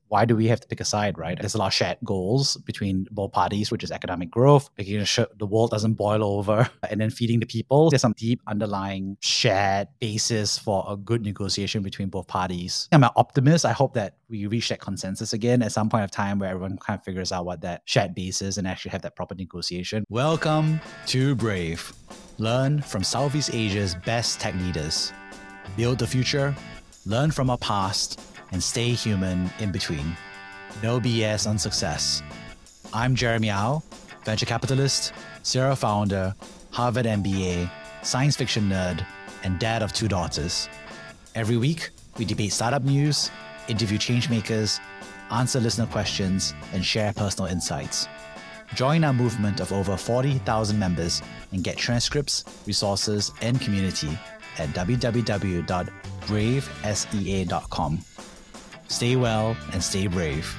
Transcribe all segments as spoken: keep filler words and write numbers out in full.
why do we have to pick a side, right? There's a lot of shared goals between both parties, which is economic growth, making sure the world doesn't boil over, and then feeding the people. There's some deep underlying shared basis for a good negotiation between both parties. I'm an optimist. I hope that we reach that consensus again at some point of time where everyone kind of figures out what that shared base is and actually have that proper negotiation. Welcome to Brave. Learn from Southeast Asia's best tech leaders. Build the future, learn from our past, and stay human in between. No B S on success. I'm Jeremy Au, venture capitalist, serial founder, Harvard M B A, science fiction nerd, and dad of two daughters. Every week, we debate startup news, interview changemakers, answer listener questions, and share personal insights. Join our movement of over forty thousand members and get transcripts, resources, and community at w w w dot brave sea dot com. Stay well and stay brave.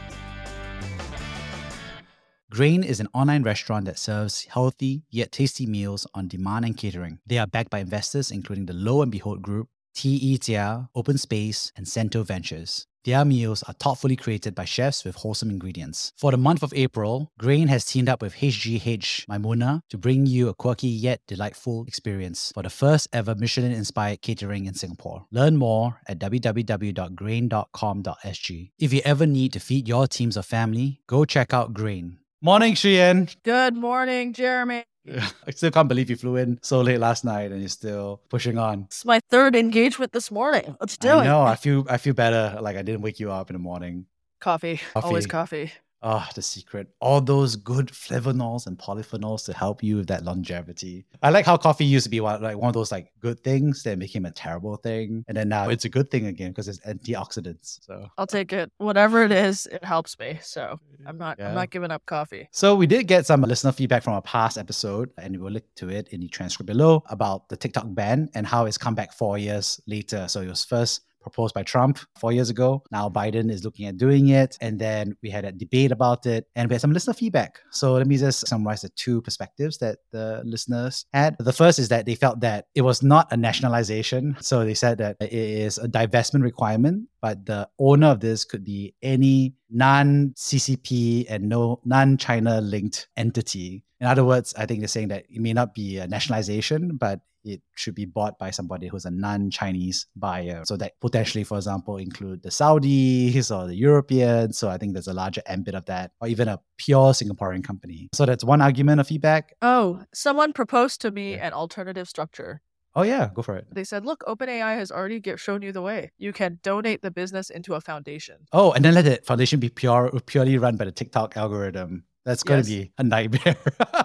Grain is an online restaurant that serves healthy yet tasty meals on demand and catering. They are backed by investors including the Lo and Behold Group, T E Tia, Open Space, and Cento Ventures. Their meals are thoughtfully created by chefs with wholesome ingredients. For the month of April, Grain has teamed up with H G H Maimuna to bring you a quirky yet delightful experience for the first ever Michelin-inspired catering in Singapore. Learn more at w w w dot grain dot com dot s g. If you ever need to feed your teams or family, go check out Grain. Morning, Shiyan. Good morning, Jeremy. I still can't believe you flew in so late last night and you're still pushing on. It's my third engagement this morning. Let's do I it. I know. I feel I feel better. Like I didn't wake you up in the morning. Coffee. Coffee. Always coffee. Oh, the secret. All those good flavonols and polyphenols to help you with that longevity. I like how coffee used to be one, like one of those like good things that became a terrible thing. And then now it's a good thing again because it's antioxidants. So I'll take it. Whatever it is, it helps me. So I'm not Yeah. I'm not giving up coffee. So we did get some listener feedback from our past episode, and we'll link to it in the transcript below about the TikTok ban and how it's come back four years later. So it was first proposed by Trump four years ago. Now Biden is looking at doing it. And then we had a debate about it and we had some listener feedback. So let me just summarize the two perspectives that the listeners had. The first is that they felt that it was not a nationalization. So they said that it is a divestment requirement, but the owner of this could be any non-C C P and no non-China linked entity. In other words, I think they're saying that it may not be a nationalization, but it should be bought by somebody who's a non-Chinese buyer. So that potentially, for example, include the Saudis or the Europeans. So I think there's a larger ambit of that, or even a pure Singaporean company. So that's one argument of feedback. Oh, someone proposed to me an alternative structure. Oh yeah, go for it. They said, look, OpenAI has already get, shown you the way. You can donate the business into a foundation. Oh, and then let the foundation be pure, purely run by the TikTok algorithm. That's going to Yes. be a nightmare.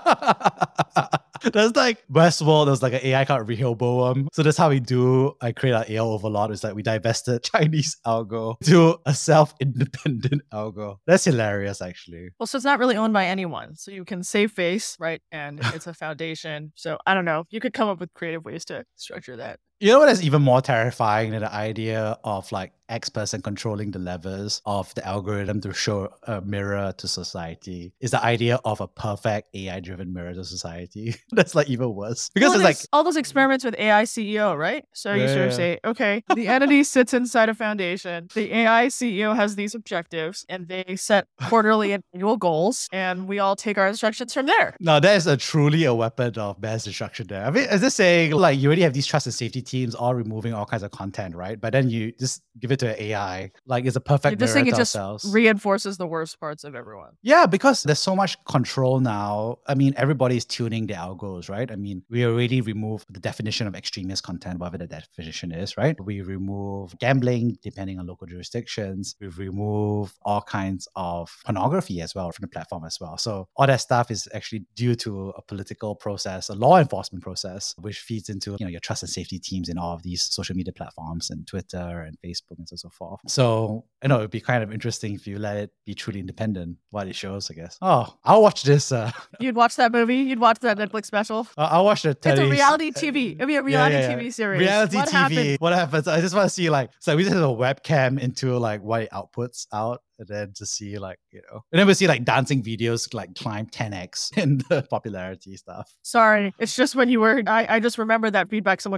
That's like Westworld. There's like an A I called Rehoboam. So that's how we do. I create our A L overlord. It's like we divested Chinese algo to a self-independent algo. That's hilarious, actually. Well, so it's not really owned by anyone. So you can save face, right? And it's a foundation. So I don't know. You could come up with creative ways to structure that. You know what is even more terrifying than the idea of like X person controlling the levers of the algorithm to show a mirror to society is the idea of a perfect A I-driven mirror to society. That's like even worse. Because Well, it's like, there's all those experiments with A I C E O, right? So you Yeah, sort of yeah. say, okay, the entity sits inside a foundation. The A I C E O has these objectives, and they set quarterly and annual goals, and we all take our instructions from there. no, that is a truly a weapon of mass destruction there. I mean, is this saying like you already have these trust and safety teams all removing all kinds of content, right? But then you just give it to an A I. Like it's a perfect This mirror thing, it to just ourselves. reinforces the worst parts of everyone. Yeah, because there's so much control now. I mean, everybody's tuning the algos, right? I mean, we already removed the definition of extremist content, whatever the definition is, right? We remove gambling, depending on local jurisdictions. We've removed all kinds of pornography as well from the platform as well. So all that stuff is actually due to a political process, a law enforcement process, which feeds into, you know, your trust and safety teams in all of these social media platforms and Twitter and Facebook and so, so forth. So, I know it'd be kind of interesting if you let it be truly independent, what it shows, I guess. Oh, I'll watch this. Uh, You'd watch that movie? You'd watch that Netflix special? I'll watch the It's a Teddy's- reality T V. It'd be a reality Yeah, yeah, yeah. T V series. Reality what T V. happened? What happens? I just want to see like, so we just have a webcam into like what it outputs out. And then to see like, you know, and then we see like dancing videos like climb ten x in the popularity stuff. Sorry, it's just when you were, I, I just remember that feedback someone had given me.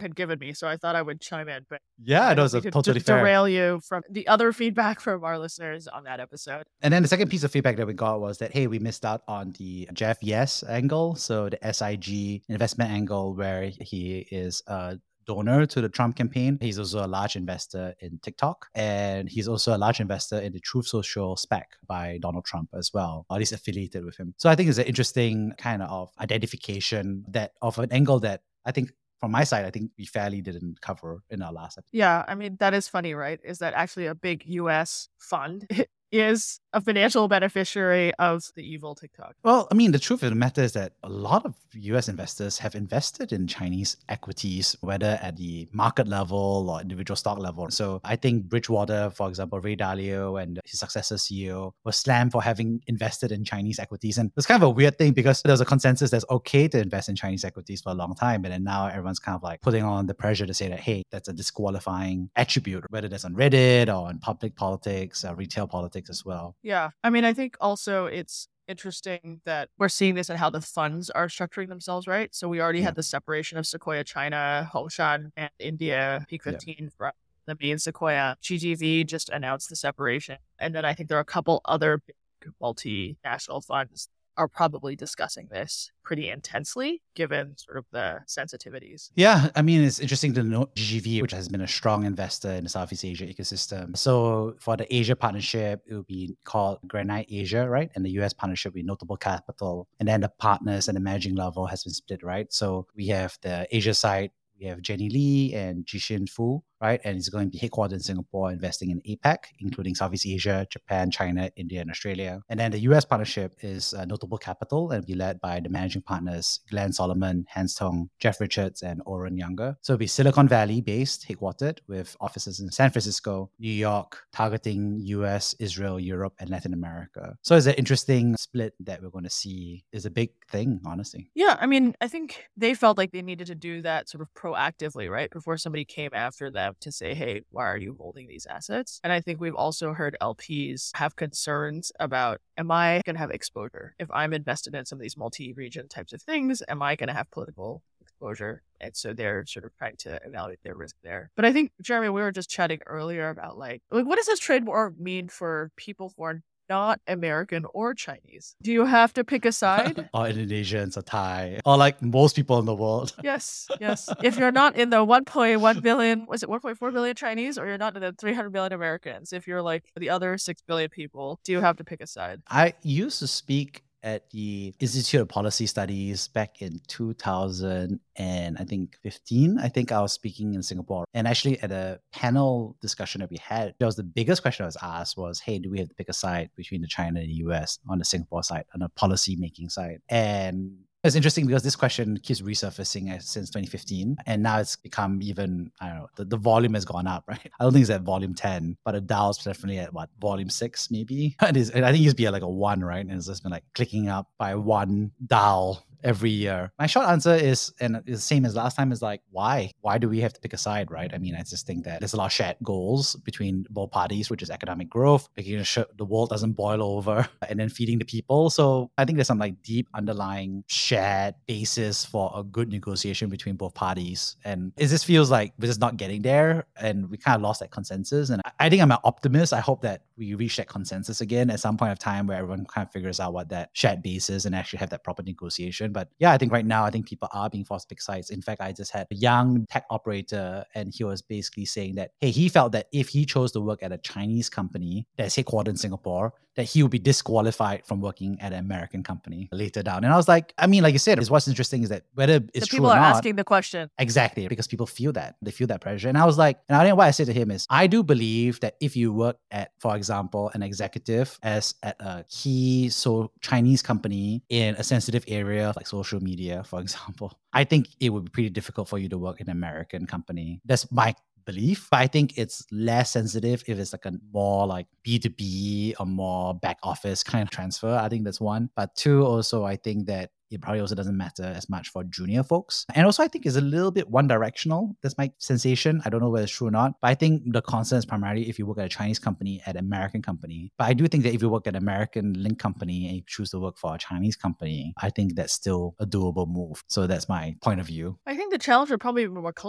me, so I thought I would chime in, but Yeah, I no, don't it's mean to totally d- fair. derail you from the other feedback from our listeners on that episode. And then the second piece of feedback that we got was that, hey, we missed out on the Jeff Yes angle. So the S I G investment angle, where he is a donor to the Trump campaign. He's also a large investor in TikTok. And he's also a large investor in the Truth Social SPAC by Donald Trump as well, or at least affiliated with him. So I think it's an interesting kind of identification that of an angle that I think from my side, I think we fairly didn't cover in our last episode. Yeah, I mean, that is funny, right? Is that actually a big U S fund is a financial beneficiary of the evil TikTok? Well, I mean, the truth of the matter is that a lot of U S investors have invested in Chinese equities, whether at the market level or individual stock level. So I think Bridgewater, for example, Ray Dalio and his successor C E O was slammed for having invested in Chinese equities. And it's kind of a weird thing because there's a consensus that's okay to invest in Chinese equities for a long time. But then now everyone's kind of like putting on the pressure to say that, hey, that's a disqualifying attribute, whether that's on Reddit or on public politics, uh, retail politics as well. Yeah. I mean, I think also it's interesting that we're seeing this in how the funds are structuring themselves, right? So we already Yeah. had the separation of Sequoia China, Hongshan, and India, Peak Yeah. fifteen from the main Sequoia. G G V just announced the separation. And then I think there are a couple other big multinational funds are probably discussing this pretty intensely, given sort of the sensitivities. Yeah, I mean, it's interesting to note G G V, which has been a strong investor in the Southeast Asia ecosystem. So for the Asia partnership, it would be called Granite Asia, right? And the U S partnership would be Notable Capital. And then the partners and the managing level has been split, right? So we have the Asia side, we have Jenny Lee and Jishin Fu, right? And it's going to be headquartered in Singapore, investing in APAC, including Southeast Asia, Japan, China, India, and Australia. And then the U S partnership is uh, Notable Capital and be led by the managing partners, Glenn Solomon, Hans Tong, Jeff Richards, and Oren Younger. So it'll be Silicon Valley based, headquartered with offices in San Francisco, New York, targeting U S, Israel, Europe, and Latin America. So it's an interesting split that we're going to see. Is a big thing, honestly. Yeah, I mean, I think they felt like they needed to do that sort of proactively, right? Before somebody came after them to say, hey, why are you holding these assets? And I think we've also heard L Ps have concerns about, am I going to have exposure? If I'm invested in some of these multi-region types of things, am I going to have political exposure? And so they're sort of trying to evaluate their risk there. But I think, Jeremy, we were just chatting earlier about like, like what does this trade war mean for people who are not American or Chinese? Do you have to pick a side? Or Indonesians or Thai, or like most people in the world. Yes, yes. If you're not in the one point one billion, was it one point four billion Chinese, or you're not in the three hundred million Americans, if you're like the other six billion people, do you have to pick a side? I used to speak at the Institute of Policy Studies back in two thousand and I think fifteen. I think I was speaking in Singapore. And actually at a panel discussion that we had, that was the biggest question I was asked was, hey, do we have to pick a side between the China and the U S on the Singapore side, on the policy making side? And it's interesting because this question keeps resurfacing since twenty fifteen. And now it's become even, I don't know, the, the volume has gone up, right? I don't think it's at volume ten, but the Dow's definitely at what, volume six maybe? And it's, I think it used to be at like a one, right? And it's just been like clicking up by one Dow every year. My short answer is, and it's the same as last time, is like, why? Why do we have to pick a side, right? I mean, I just think that there's a lot of shared goals between both parties, which is economic growth, making sure the world doesn't boil over, and then feeding the people. So I think there's some like deep underlying shared basis for a good negotiation between both parties. And it just feels like we're just not getting there, and we kind of lost that consensus. And I I think I'm an optimist. I hope that we reach that consensus again at some point of time where everyone kind of figures out what that shared base is and actually have that proper negotiation. But yeah, I think right now, I think people are being forced to pick sides. In fact, I just had a young tech operator and he was basically saying that, hey, he felt that if he chose to work at a Chinese company that's headquartered in Singapore, that he would be disqualified from working at an American company later down. And I was like, I mean, like you said, is what's interesting is that whether it's The true people or are not, asking the question. exactly, because people feel that. They feel that pressure. And I was like, and I think what I said to him is, I do believe that if you work at, for example, an executive as at a key so Chinese company in a sensitive area like social media, for example, I think it would be pretty difficult for you to work in an American company. That's my belief. But I think it's less sensitive if it's like a more like B two B or more back office kind of transfer. I think that's one. But two, also, I think that it probably also doesn't matter as much for junior folks. And also, I think it's a little bit one directional. That's my sensation. I don't know whether it's true or not. But I think the concern is primarily if you work at a Chinese company, at an American company. But I do think that if you work at an American link company and you choose to work for a Chinese company, I think that's still a doable move. So that's my point of view. I think the challenge would probably be more cultural,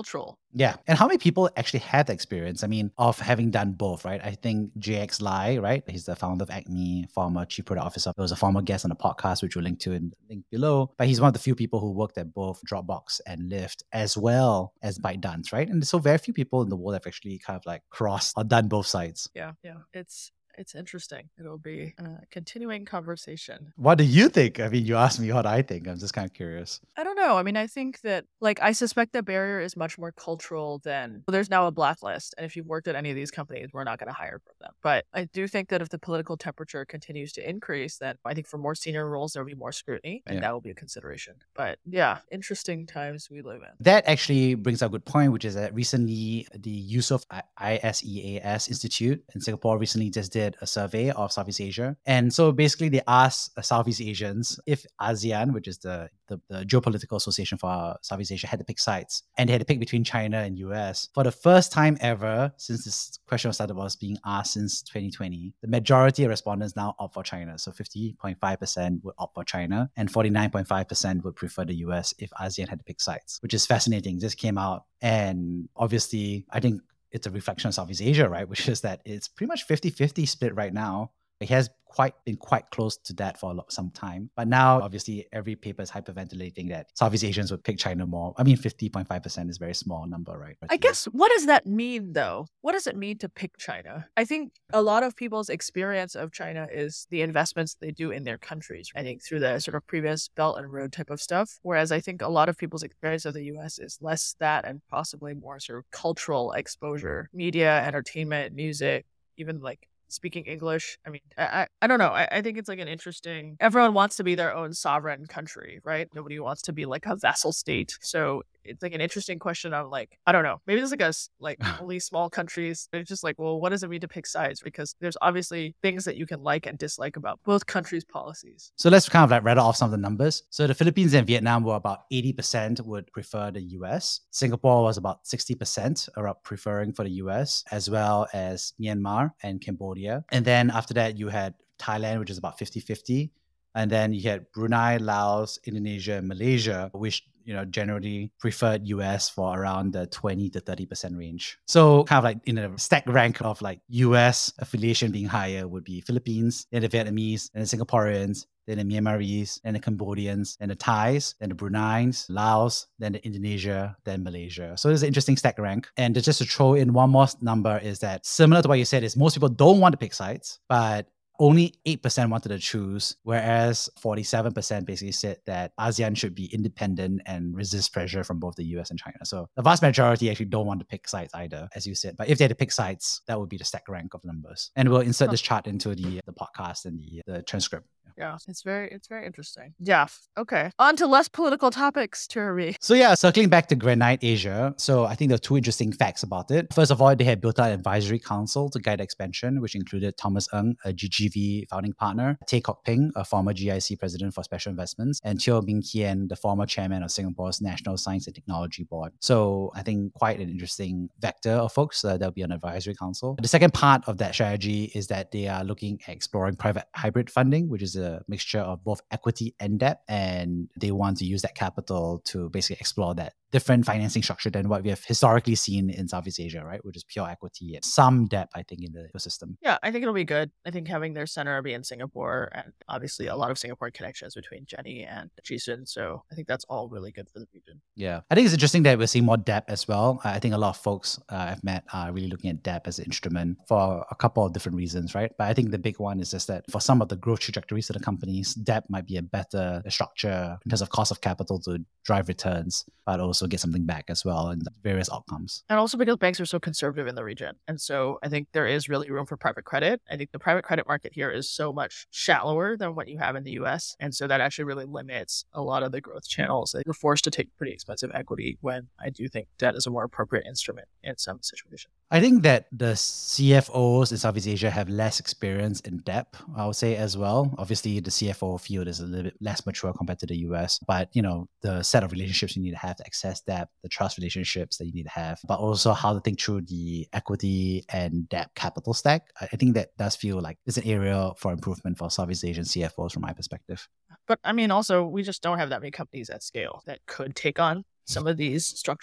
Yeah. And how many people actually had the experience? I mean, of having done both, right? I think J X Lai, right? He's the founder of Acme, former chief product officer. There was a former guest on the podcast, which we'll link to in the link below. But he's one of the few people who worked at both Dropbox and Lyft, as well as ByteDance, right? And so very few people in the world have actually kind of like crossed or done both sides. Yeah. Yeah. It's It's interesting. It'll be a continuing conversation. What do you think? I mean, you asked me what I think. I'm just kind of curious. I don't know. I mean, I think that, like, I suspect the barrier is much more cultural than well, there's now a blacklist. And if you've worked at any of these companies, we're not going to hire from them. But I do think that if the political temperature continues to increase, then I think for more senior roles, there'll be more scrutiny, and Yeah. that will be a consideration. But yeah, interesting times we live in. That actually brings up a good point, which is that recently the Yusof I S E A S Institute in Singapore recently just did a survey of Southeast Asia. And so basically they asked uh, Southeast Asians if ASEAN, which is the, the, the geopolitical association for Southeast Asia, had to pick sides. And they had to pick between China and U S. For the first time ever, since this question was started was being asked since twenty twenty, the majority of respondents now opt for China. So fifty point five percent would opt for China and forty-nine point five percent would prefer the U S if ASEAN had to pick sides, which is fascinating. This came out. And obviously, I think it's a reflection of Southeast Asia, right? Which is that it's pretty much fifty-fifty split right now. It has quite been quite close to that for a lot, some time. But now, obviously, every paper is hyperventilating that Southeast Asians would pick China more. I mean, fifty point five percent is a very small number, right? I guess, what does that mean, though? What does it mean to pick China? I think a lot of people's experience of China is the investments they do in their countries. I think through the sort of previous Belt and Road type of stuff. Whereas I think a lot of people's experience of the U S is less that and possibly more sort of cultural exposure, media, entertainment, music, even like speaking English. I mean, I I, I don't know. I, I think it's like an interesting, everyone wants to be their own sovereign country, right? Nobody wants to be like a vassal state. So it's like an interesting question of like, I don't know, maybe there's like a, s- like only small countries. It's just like, well, what does it mean to pick sides? Because there's obviously things that you can like and dislike about both countries' policies. So let's kind of like rattle off some of the numbers. So the Philippines and Vietnam were about eighty percent would prefer the U S. Singapore was about sixty percent are preferring for the U S, as well as Myanmar and Cambodia. And then after that, you had Thailand, which is about fifty-fifty. And then you had Brunei, Laos, Indonesia, and Malaysia, which you know generally preferred U S for around the twenty to thirty percent range. So kind of like in a stack rank of like U S affiliation being higher would be Philippines, then the Vietnamese, then the Singaporeans, then the Myanmarese, then the Cambodians, then the Thais, then the Bruneians, Laos, then the Indonesia, then Malaysia. So there's an interesting stack rank. And just to throw in one more number is that similar to what you said is most people don't want to pick sides, but only eight percent wanted to choose, whereas forty-seven percent basically said that ASEAN should be independent and resist pressure from both the U S and China. So the vast majority actually don't want to pick sides either, as you said. But if they had to pick sides, that would be the stack rank of numbers. And we'll insert this chart into the, the podcast and the, the transcript. Yeah, it's very, it's very interesting. Yeah. Okay. On to less political topics, Turi. So yeah, circling back to Granite Asia. So I think there are two interesting facts about it. First of all, they had built out an advisory council to guide expansion, which included Thomas Ng, a G G V founding partner, Tay Kok Ping, a former G I C president for special investments, and Teo Bing Kien, the former chairman of Singapore's National Science and Technology Board. So I think quite an interesting vector of folks uh, that'll be on advisory council. The second part of that strategy is that they are looking at exploring private hybrid funding, which is a mixture of both equity and debt, and they want to use that capital to basically explore that different financing structure than what we have historically seen in Southeast Asia, right? Which is pure equity and some debt, I think, in the ecosystem. Yeah, I think it'll be good. I think having their center be in Singapore, and obviously a lot of Singapore connections between Jenny and Jason. So I think that's all really good for the region. Yeah. I think it's interesting that we're seeing more debt as well. I think a lot of folks uh, I've met are really looking at debt as an instrument for a couple of different reasons, right? But I think the big one is just that for some of the growth trajectories of the companies, debt might be a better structure in terms of cost of capital to drive returns, but also get something back as well in various outcomes. And also because banks are so conservative in the region. And so I think there is really room for private credit. I think the private credit market here is so much shallower than what you have in the U S. And so that actually really limits a lot of the growth channels. You're forced to take pretty expensive equity when I do think debt is a more appropriate instrument in some situations. I think that the C F Os in Southeast Asia have less experience in debt, I would say as well. Obviously, the C F O field is a little bit less mature compared to the U S, but you know, the set of relationships you need to have to access debt, the trust relationships that you need to have, but also how to think through the equity and debt capital stack. I I think that does feel like it's an area for improvement for Southeast Asian C F Os from my perspective. But I mean, also, we just don't have that many companies at scale that could take on some of these structures.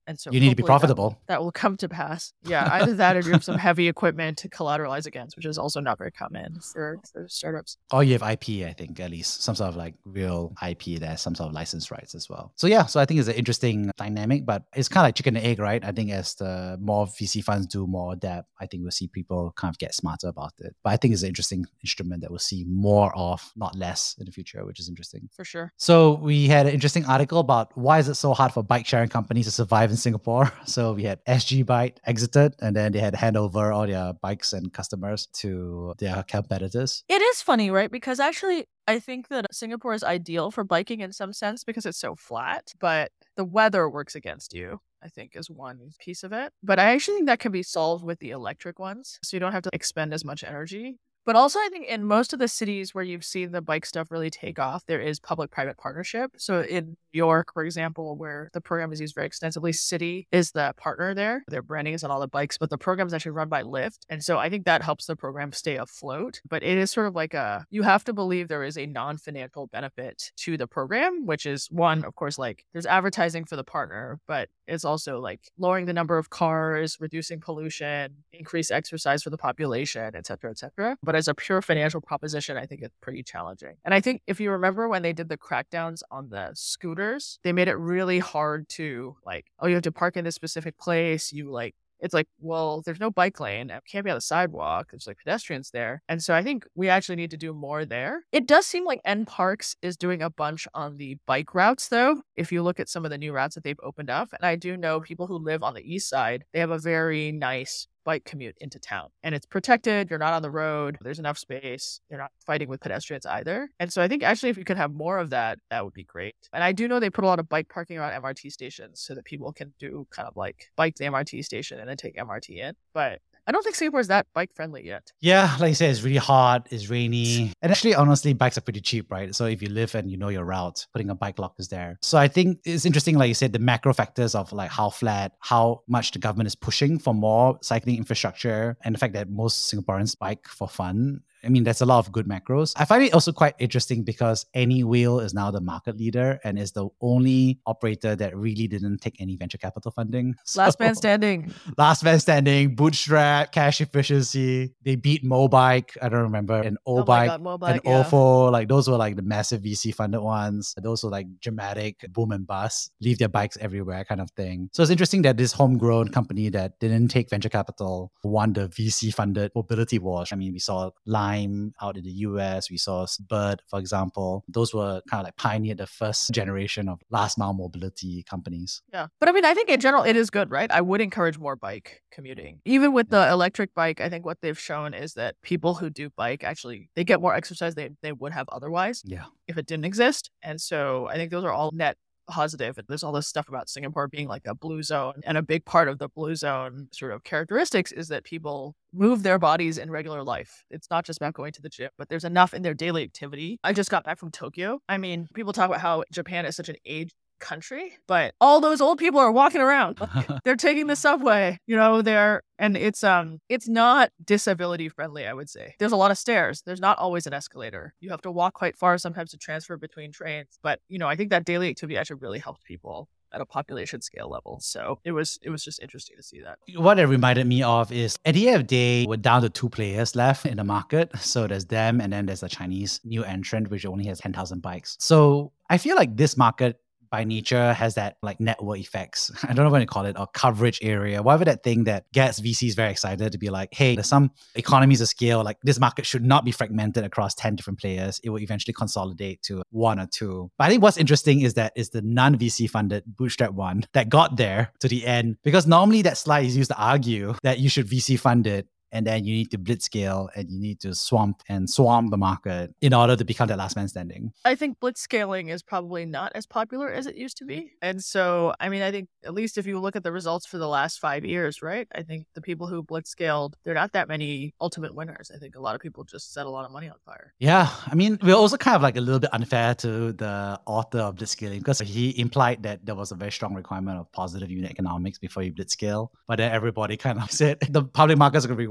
And so You need to be hopefully that profitable. will, that will come to pass. Yeah, either that or you have some heavy equipment to collateralize against, which is also not very common for, for startups. Or you have I P, I think, at least some sort of like real I P that has some sort of license rights as well. So yeah, so I think it's an interesting dynamic, but it's kind of like chicken and egg, right? I think as the more V C funds do more depth, I think we'll see people kind of get smarter about it. But I think it's an interesting instrument that we'll see more of, not less in the future, which is interesting. For sure. So we had an interesting article about why is it so hard for bike sharing companies to survive in Singapore. So we had S G Bike exited, and then they had to hand over all their bikes and customers to their competitors. It is funny, right? Because actually, I think that Singapore is ideal for biking in some sense because it's so flat, but the weather works against you, I think, is one piece of it. But I actually think that can be solved with the electric ones, so you don't have to expend as much energy. But also, I think in most of the cities where you've seen the bike stuff really take off, there is public-private partnership. So in New York, for example, where the program is used very extensively, Citi is the partner there. Their branding is on all the bikes, but the program is actually run by Lyft. And so I think that helps the program stay afloat. But it is sort of like a, you have to believe there is a non-financial benefit to the program, which is one, of course, like there's advertising for the partner, but it's also like lowering the number of cars, reducing pollution, increase exercise for the population, et cetera, et cetera. But as a pure financial proposition, I think it's pretty challenging. And I think if you remember when they did the crackdowns on the scooters, they made it really hard to like, oh, you have to park in this specific place. You like, it's like, well, there's no bike lane. It can't be on the sidewalk. There's like pedestrians there. And so I think we actually need to do more there. It does seem like N Parks is doing a bunch on the bike routes, though, if you look at some of the new routes that they've opened up. And I do know people who live on the east side, they have a very nice bike commute into town, and it's protected. You're not on the road. There's enough space. You're not fighting with pedestrians either. And so I think actually if you could have more of that, that would be great. And I do know they put a lot of bike parking around M R T stations so that people can do kind of like bike to the M R T station and then take M R T in. But I don't think Singapore is that bike friendly yet. Yeah, like you said, it's really hot, it's rainy. And actually, honestly, bikes are pretty cheap, right? So if you live and you know your route, putting a bike lock is there. So I think it's interesting, like you said, the macro factors of like how flat, how much the government is pushing for more cycling infrastructure, and the fact that most Singaporeans bike for fun. I mean, there's a lot of good macros. I find it also quite interesting because AnyWheel is now the market leader and is the only operator that really didn't take any venture capital funding. So, Last man standing. Last man standing, bootstrap, cash efficiency. They beat Mobike, I don't remember, and Oh my Obike, God, Mobike, and yeah. Ofo. Like those were like the massive V C funded ones. Those were like dramatic boom and bust, leave their bikes everywhere kind of thing. So it's interesting that this homegrown company that didn't take venture capital won the V C funded mobility wars. I mean, we saw Lime out in the U S, we saw Bird, for example. Those were kind of like pioneered the first generation of last mile mobility companies. Yeah. But I mean, I think in general, it is good, right? I would encourage more bike commuting. Even with the electric bike, I think what they've shown is that people who do bike actually, they get more exercise than they would have otherwise Yeah. if it didn't exist. And so I think those are all net positive. And there's all this stuff about Singapore being like a blue zone. And a big part of the blue zone sort of characteristics is that people move their bodies in regular life. It's not just about going to the gym, but there's enough in their daily activity. I just got back from Tokyo. I mean, people talk about how Japan is such an age country, but all those old people are walking around. They're taking the subway, you know, they're, and it's um it's not disability friendly, I would say. There's a lot of stairs. There's not always an escalator. You have to walk quite far sometimes to transfer between trains. But, you know, I think that daily activity actually really helps people at a population scale level. So it was it was just interesting to see that. What it reminded me of is at the end of the day, we're down to two players left in the market. So there's them and then there's a Chinese new entrant, which only has ten thousand bikes. So I feel like this market by nature has that like network effects. I don't know what to call it, or coverage area, whatever that thing that gets V Cs very excited to be like, hey, there's some economies of scale, like this market should not be fragmented across ten different players. It will eventually consolidate to one or two. But I think what's interesting is that it's the non-V C funded bootstrap one that got there to the end, because normally that slide is used to argue that you should V C fund it. And then you need to blitzscale and you need to swamp and swarm the market in order to become that last man standing. I think blitzscaling is probably not as popular as it used to be. And so, I mean, I think at least if you look at the results for the last five years, right? I think the people who blitzscaled, there are not that many ultimate winners. I think a lot of people just set a lot of money on fire. Yeah. I mean, we're also kind of like a little bit unfair to the author of blitzscaling because he implied that there was a very strong requirement of positive unit economics before you blitzscale. But then everybody kind of said the public markets are going to reward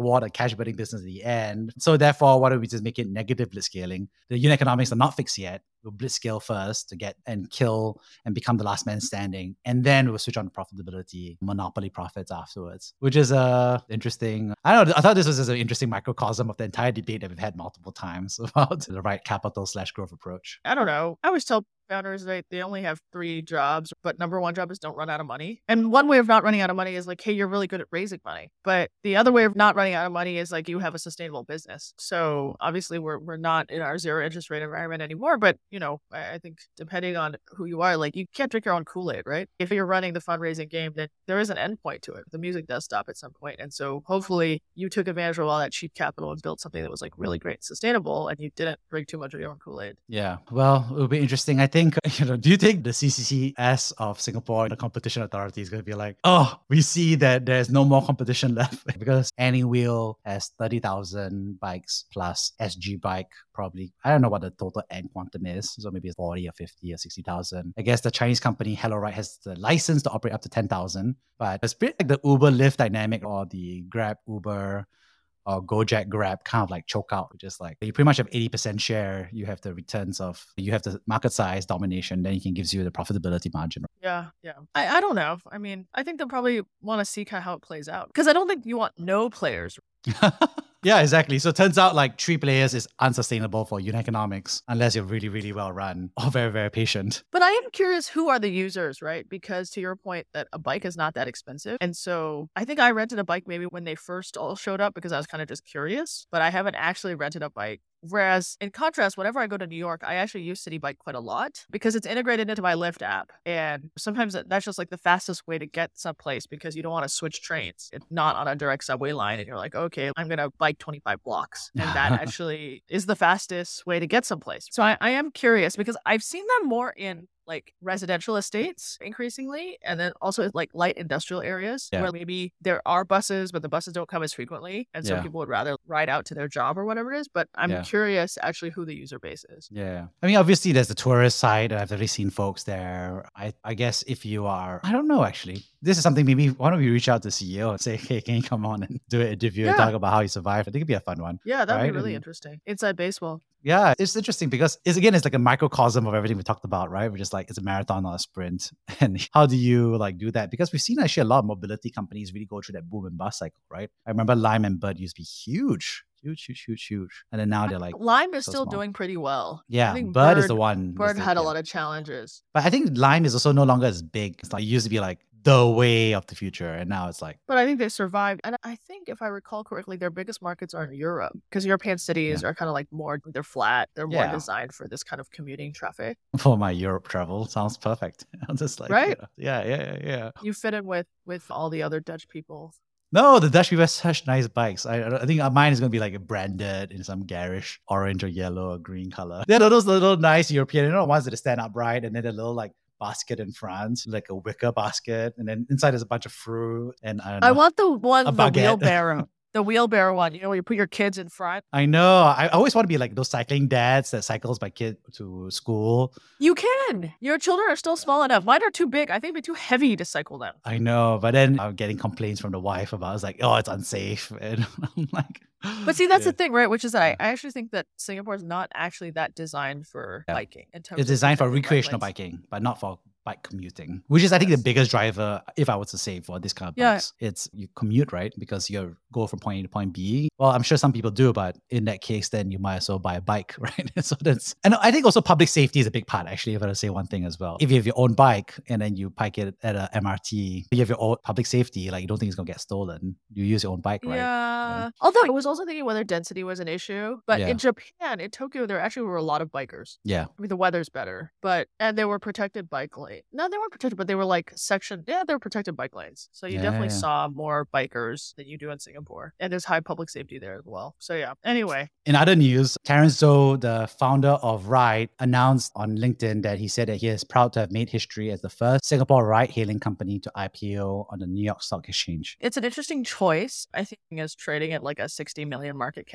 want a cash burning business at the end. So therefore, why don't we just make it negative blitzscaling? The unit economics are not fixed yet. We'll blitzscale first to get and kill and become the last man standing. And then we'll switch on to profitability, monopoly profits afterwards, which is uh, interesting. I don't know. I thought this was just an interesting microcosm of the entire debate that we've had multiple times about the right capital slash growth approach. I don't know. I always tell founders that they only have three jobs, but number one job is don't run out of money. And one way of not running out of money is like, hey, you're really good at raising money. But the other way of not running out of money is like you have a sustainable business. So obviously we're we're not in our zero interest rate environment anymore. But you know, I, I think depending on who you are, like you can't drink your own Kool-Aid, right? If you're running the fundraising game, then there is an end point to it. The music does stop at some point. And so hopefully you took advantage of all that cheap capital and built something that was like really great and sustainable, and you didn't drink too much of your own Kool-Aid. Yeah. Well, it'll be interesting. I think, you know, do you think the C C C S of Singapore, the competition authority, is going to be like, oh, we see that there's no more competition left because Anywheel has thirty thousand bikes plus S G Bike, probably. I don't know what the total end quantum is. So maybe it's forty or fifty or sixty thousand. I guess the Chinese company HelloRide has the license to operate up to ten thousand, but it's a bit like the Uber Lyft dynamic or the Grab Uber or Gojek Grab kind of like choke out, which is like you pretty much have eighty percent share. You have the returns of, you have the market size domination, then it can gives you the profitability margin. Yeah, yeah. I, I don't know. I mean, I think they'll probably want to see kind of how it plays out because I don't think you want no players. Yeah, exactly. So it turns out like three players is unsustainable for unit economics unless you're really, really well run or very, very patient. But I am curious, who are the users, right? Because to your point that a bike is not that expensive. And so I think I rented a bike maybe when they first all showed up because I was kind of just curious, but I haven't actually rented a bike. Whereas in contrast, whenever I go to New York, I actually use City Bike quite a lot because it's integrated into my Lyft app. And sometimes that's just like the fastest way to get someplace because you don't want to switch trains. It's not on a direct subway line. And you're like, okay, I'm going to bike twenty-five blocks. And that actually is the fastest way to get someplace. So I, I am curious because I've seen them more in like residential estates increasingly, and then also like light industrial areas yeah. where maybe there are buses, but the buses don't come as frequently. And so yeah. people would rather ride out to their job or whatever it is. But I'm yeah. curious actually who the user base is. Yeah. I mean, obviously there's the tourist side. I've already seen folks there. I, I guess if you are, I don't know actually. This is something maybe, why don't we reach out to the C E O and say, hey, can you come on and do an interview yeah. and talk about how you survived? I think it'd be a fun one. Yeah, that'd right? be really and, interesting. Inside baseball. Yeah, it's interesting because it's again, it's like a microcosm of everything we talked about, right? We're just like, it's a marathon, not a sprint. And how do you like do that? Because we've seen actually a lot of mobility companies really go through that boom and bust cycle, right? I remember Lime and Bird used to be huge. Huge, huge, huge, huge. And then now they're like... Lime is so still small. doing pretty well. Yeah, I think Bird, Bird is the one. Bird the, had a yeah. lot of challenges. But I think Lime is also no longer as big. It's like, it used to be like the way of the future. And now it's like... But I think they survived. And I think if I recall correctly, their biggest markets are in Europe. Because European cities yeah. are kind of like more... They're flat. They're more yeah. designed for this kind of commuting traffic. For my Europe travel. Sounds perfect. I'm just like... Right? Yeah, yeah, yeah, yeah. You fit in with, with all the other Dutch people. No, the Dutch people have such nice bikes. I, I think mine is going to be like branded in some garish orange or yellow or green color. They're those little nice European, you know, ones that stand upright and then a little like basket in front, like a wicker basket. And then inside there's a bunch of fruit. And I don't know. I want the one, the wheelbarrow. The wheelbarrow one, you know, where you put your kids in front. I know. I always want to be like those cycling dads that cycles my kid to school. You can. Your children are still small enough. Mine are too big. I think it'd be too heavy to cycle them. I know. But then I'm getting complaints from the wife about, it's like, oh, it's unsafe. And I'm like... But see, that's yeah. the thing, right? Which is that I, I actually think that Singapore is not actually that designed for yeah. biking. In terms it's designed for recreational bike biking, but not for bike commuting, which is, I think, yes. the biggest driver, if I was to say, for this kind of bikes. Yeah. It's you commute, right? Because you go from point A to point B. Well, I'm sure some people do, but in that case, then you might as well buy a bike, right? So that's, and I think also public safety is a big part, actually, if I were to say one thing as well. If you have your own bike and then you park it at a M R T, you have your own public safety, like you don't think it's going to get stolen. You use your own bike, right? Yeah. yeah. Although I was also thinking whether density was an issue, but yeah. in Japan, in Tokyo, there actually were a lot of bikers. Yeah. I mean, the weather's better, but, and they were protected bike lanes. No, they weren't protected, but they were like section, yeah, they were protected bike lanes. So you yeah, definitely yeah. saw more bikers than you do in Singapore. And there's high public safety there as well. So yeah, anyway. In other news, Terence Zhou, the founder of Ride, announced on LinkedIn that he said that he is proud to have made history as the first Singapore ride-hailing company to I P O on the New York Stock Exchange. It's an interesting choice. I think is trading at like a sixty million market cap.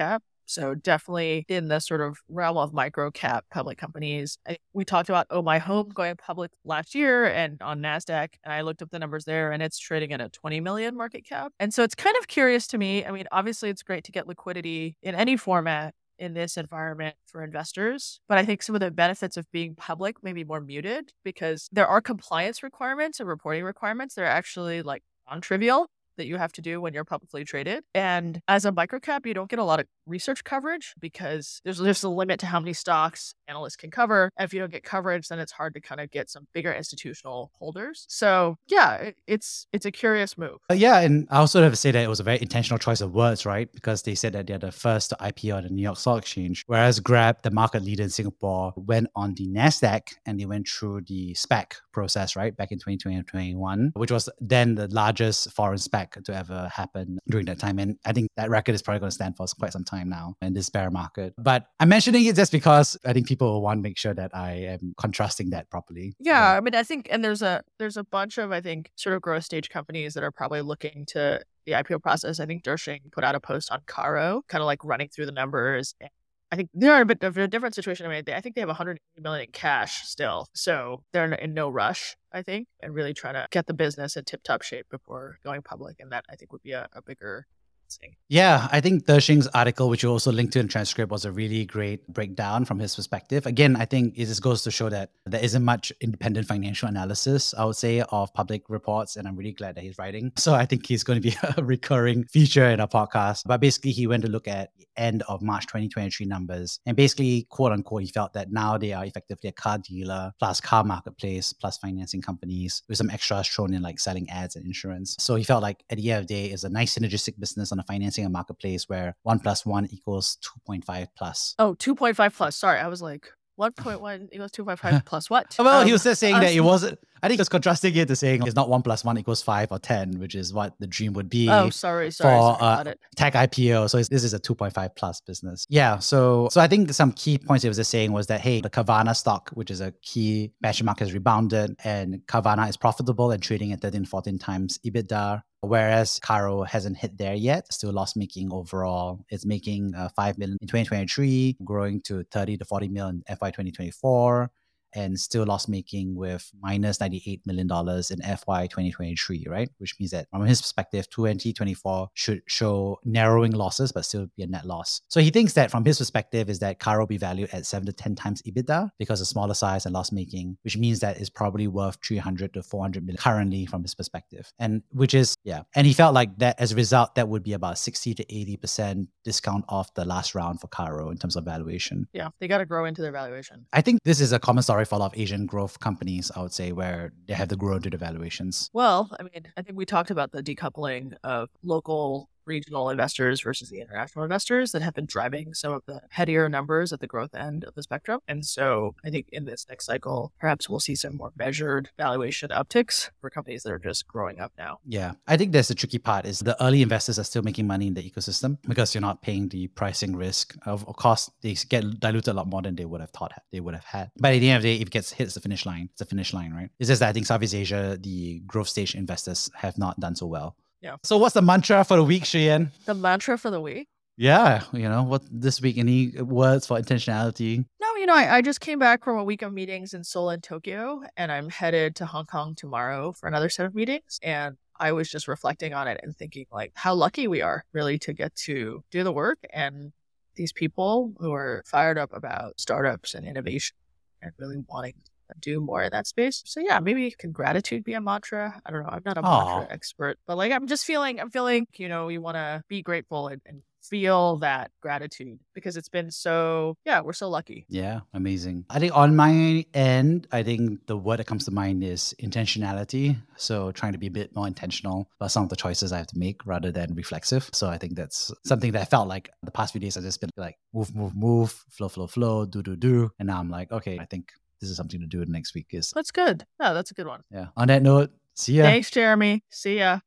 So definitely in the sort of realm of micro cap public companies. I, we talked about Oh My Home going public last year and on NASDAQ, and I looked up the numbers there and it's trading at a twenty million market cap. And so it's kind of curious to me. I mean, obviously it's great to get liquidity in any format in this environment for investors. But I think some of the benefits of being public may be more muted because there are compliance requirements and reporting requirements that are actually like non-trivial that you have to do when you're publicly traded. And as a microcap, you don't get a lot of research coverage because there's just a limit to how many stocks analysts can cover. And if you don't get coverage, then it's hard to kind of get some bigger institutional holders. So yeah, it, it's it's a curious move. Uh, yeah, and I also have to say that it was a very intentional choice of words, right? Because they said that they're the first to I P O on the New York Stock Exchange, whereas Grab, the market leader in Singapore, went on the NASDAQ and they went through the SPAC process, right? Back in twenty twenty and twenty-one, which was then the largest foreign SPAC to ever happen during that time. And I think that record is probably going to stand for quite some time now in this bear market. But I'm mentioning it just because I think people will want to make sure that I am contrasting that properly. Yeah, yeah. I mean, I think, and there's a there's a bunch of, I think, sort of growth stage companies that are probably looking to the I P O process. I think Dershing put out a post on Caro, kind of like running through the numbers. And I think they're a bit of a different situation. I mean, they, I think they have one hundred eighty million in cash still. So they're in, in no rush, I think, and really trying to get the business in tip-top shape before going public. And that, I think, would be a, a bigger thing. Yeah, I think Dershing's article, which you also linked to in the transcript, was a really great breakdown from his perspective. Again, I think it just goes to show that there isn't much independent financial analysis, I would say, of public reports. And I'm really glad that he's writing. So I think he's going to be a recurring feature in our podcast. But basically, he went to look at the end of March twenty twenty-three numbers. And basically, quote unquote, he felt that now they are effectively a car dealer plus car marketplace plus financing companies with some extras thrown in like selling ads and insurance. So he felt like at the end of the day, it's a nice synergistic business on a financing and marketplace where one plus one equals two point five plus. Oh, two point five plus. Sorry, I was like, one point one equals two point five plus what? Well, um, he was just saying uh, that it wasn't, I think he was contrasting it to saying it's not one plus one equals five or ten, which is what the dream would be. Oh, sorry, sorry. For sorry, uh, got it. tech I P O. So this is a two point five plus business. Yeah. So so I think some key points he was just saying was that, hey, the Carvana stock, which is a key benchmark, has rebounded and Carvana is profitable and trading at thirteen, fourteen times EBITDA. Whereas Caro hasn't hit there yet, still loss-making overall. It's making uh, five million in twenty twenty-three, growing to thirty to forty million in F Y twenty twenty-four, and still loss-making with minus ninety-eight million dollars in F Y twenty twenty-three, right? Which means that from his perspective, twenty twenty-four should show narrowing losses, but still be a net loss. So he thinks that from his perspective is that Caro will be valued at seven to ten times EBITDA because of smaller size and loss-making, which means that it's probably worth three hundred to four hundred million currently from his perspective. And which is, yeah. And he felt like that as a result, that would be about sixty to eighty percent discount off the last round for Caro in terms of valuation. Yeah, they got to grow into their valuation. I think this is a common story for a lot of Asian growth companies, I would say, where they have to grow into the valuations. Well, I mean, I think we talked about the decoupling of local regional investors versus the international investors that have been driving some of the headier numbers at the growth end of the spectrum. And so I think in this next cycle, perhaps we'll see some more measured valuation upticks for companies that are just growing up now. Yeah. I think that's the tricky part is the early investors are still making money in the ecosystem because you're not paying the pricing risk. Of course, they get diluted a lot more than they would have thought they would have had. But at the end of the day, if it gets hits the finish line, it's a finish line, right? It's just that I think Southeast Asia, the growth stage investors have not done so well. Yeah. So what's the mantra for the week, Shiyan? The mantra for the week? Yeah. You know, what this week, any words for intentionality? No, you know, I, I just came back from a week of meetings in Seoul and Tokyo, and I'm headed to Hong Kong tomorrow for another set of meetings. And I was just reflecting on it and thinking like how lucky we are really to get to do the work and these people who are fired up about startups and innovation and really wanting do more in that space. So yeah, maybe can gratitude be a mantra? I don't know. I'm not a Aww. mantra expert, but like I'm just feeling, I'm feeling, you know, you want to be grateful and, and feel that gratitude because it's been so, yeah, we're so lucky. Yeah, amazing. I think on my end, I think the word that comes to mind is intentionality. So trying to be a bit more intentional about some of the choices I have to make rather than reflexive. So I think that's something that I felt like the past few days I've just been like move, move, move, flow, flow, flow, do, do, do. And now I'm like, okay, I think this is something to do next week. Is That's good. Yeah, that's a good one. Yeah. On that note, see ya. Thanks, Jeremy. See ya.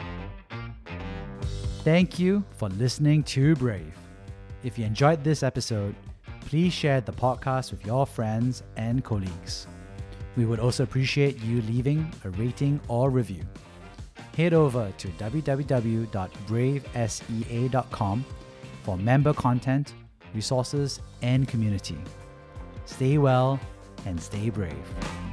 Thank you for listening to Brave. If you enjoyed this episode, please share the podcast with your friends and colleagues. We would also appreciate you leaving a rating or review. Head over to w w w dot brave sea dot com for member content, resources, and community. Stay well and stay brave.